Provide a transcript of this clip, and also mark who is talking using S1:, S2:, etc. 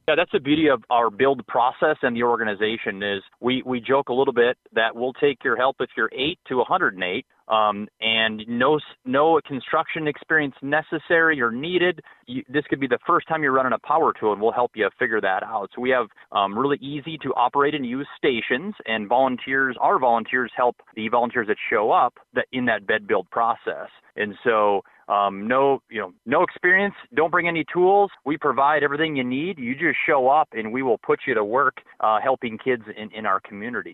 S1: Yeah, that's the beauty of our build process and the organization is we joke a little bit that we'll take your help if you're 8 to 108, and no construction experience necessary or needed. This could be the first time you're running a power tool, and we'll help you figure that out. So we have really easy to operate and use stations, and our volunteers help the volunteers that show up in that bed build process. And so no experience, don't bring any tools. We provide everything you need. You just show up and we will put you to work helping kids in our community.